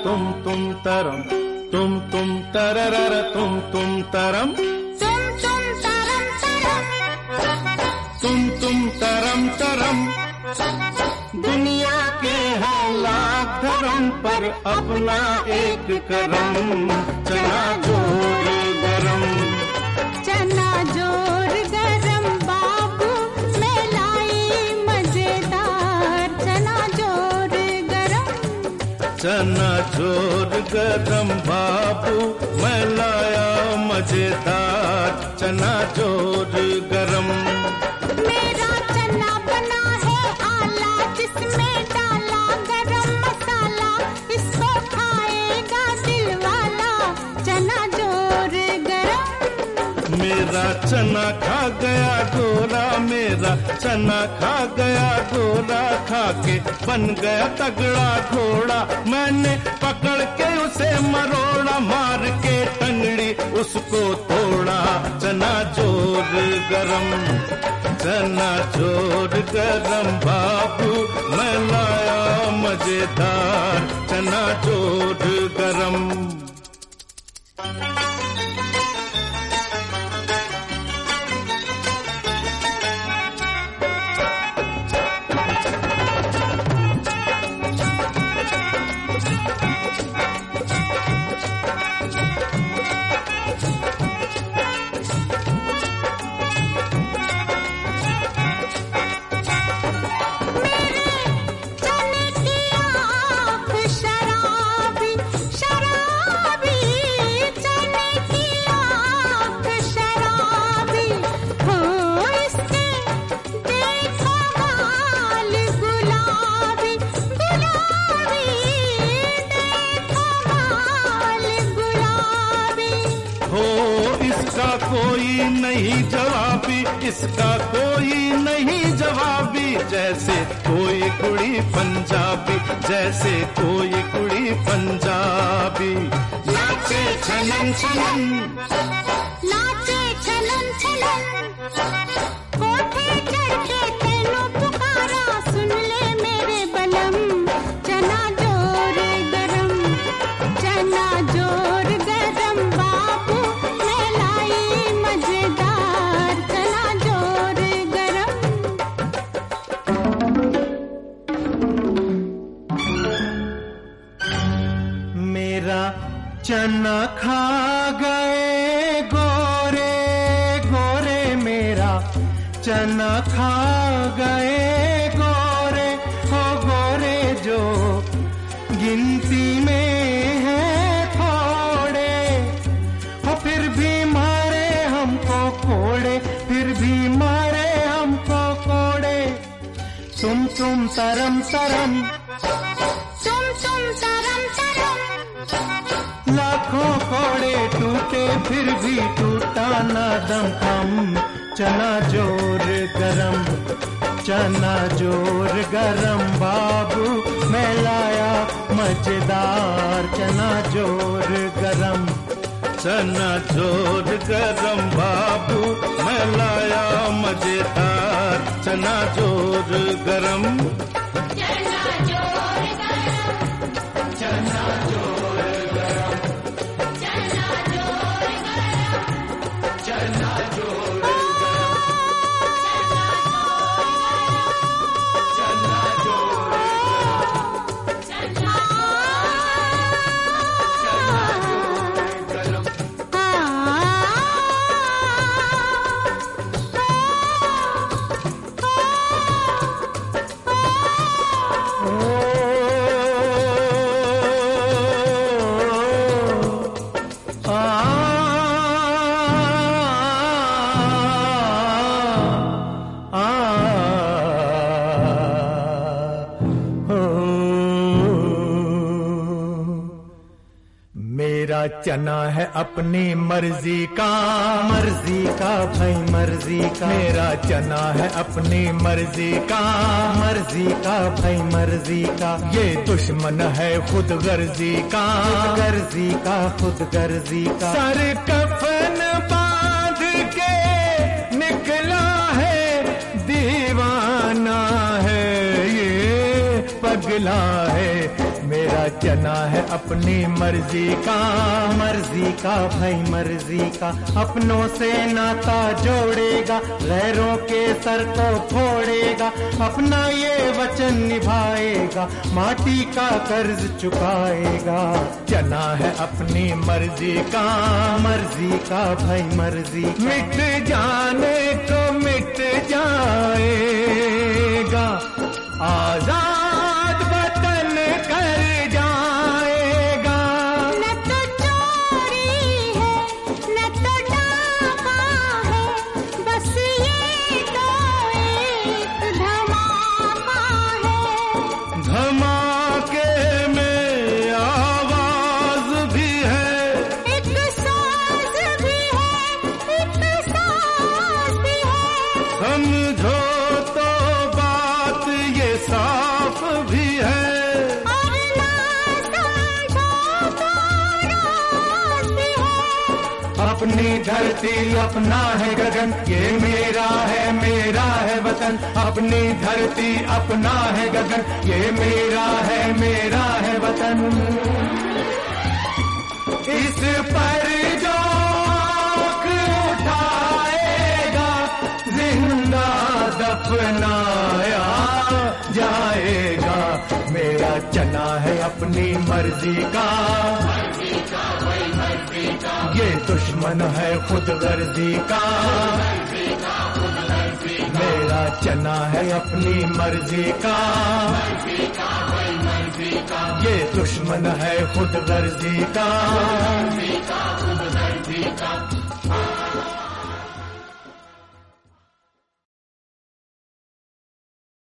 तुम तरम, तुम तररर तुम तरम, तुम तरम तरम। दुनिया के हैं लाख धर्म पर अपना एक करम, चना जोर गरम, चना जोर गरम बाबू मैं लाई मजेदार, चना जोर गरम, चना जोर गरम बाबू मैं लाया मजेदार, चना जोर गरम। मेरा चना बना है आला जिसमें डाला गरम मसाला, इसको खाएगा दिल वाला, चना जोर गरम। मेरा चना खा गया गोरा, मेरा चना खा गया गोरा, खा के बन गया तगड़ा घोड़ा, मैंने पकड़ के उसे मरोड़ा, मार के टंगड़ी उसको तोड़ा, चना जोर गरम, चना जोर गरम बाबू मैं लाया मजेदार, चना जोर गरम। कोई नहीं जवाबी, इसका कोई नहीं जवाबी, जैसे कोई कुड़ी पंजाबी, जैसे कोई कुड़ी पंजाबी, नाचे छलन छलन, नाचे छलन छलन, कोठे चढ़ के तेनू पुकारा, सुन ले मेरे बलम, चना जोर गरम, चना जोर गरम बाबू मैं लाई मजेदार, चना जोर गरम। मेरा चना खा गए गोरे गोरे, मेरा चना खा गए गोरे, हो गोरे जो गिनती में है थोड़े, हो फिर भी मारे हमको कोड़े, फिर भी मारे हमको कोड़े, तुम तरम तरम, तुम तरम तरम, लाखों कोड़े टूटे फिर भी टूटा ना दम कम, चना जोर गरम, चना जोर गरम बाबू मैं लाया मजेदार, चना जोर गरम, चना जोर गरम बाबू मैं लाया मजेदार, चना जोर गरम, चना जोर गरम, चना जोर गरम, चना जोर गरम, चना जोर चना है अपनी मर्जी का, मर्जी का भाई मर्जी का, मेरा चना है अपनी मर्जी का, मर्जी का भाई मर्जी का, ये दुश्मन है खुद गर्जी का, खुद गर्जी का, खुद गर्जी का, सर कफन बांध के निकला है दीवाना है, ये पगला है मेरा मेरा चना है अपनी मर्जी का, मर्जी का भाई मर्जी का। अपनों से नाता जोड़ेगा, गैरों के सर को फोड़ेगा, अपना ये वचन निभाएगा, माटी का कर्ज चुकाएगा। चना है अपनी मर्जी का, मर्जी का भाई मर्जी। मिट जाने को मिट जाएगा, आजाद वतन कर जाएगा। न तो चोरी है न तो डाका है, बस ये तो एक धमाका है। धमाके में आवाज भी है, एक साज भी है, एक साज भी है। समझो तो बात ये साफ भी है। और ना समझो तो राज भी है। अपनी धरती अपना है गगन, ये मेरा है वतन। अपनी धरती अपना है गगन, ये मेरा है वतन। इस पर जो आँख उठाएगा, जिंदा दफनाया जाएगा। मेरा चना है अपनी मर्जी का, ये दुश्मन है खुद गर्जी का। मेरा चना है अपनी मर्जी का, ये दुश्मन है खुद गर्जी का।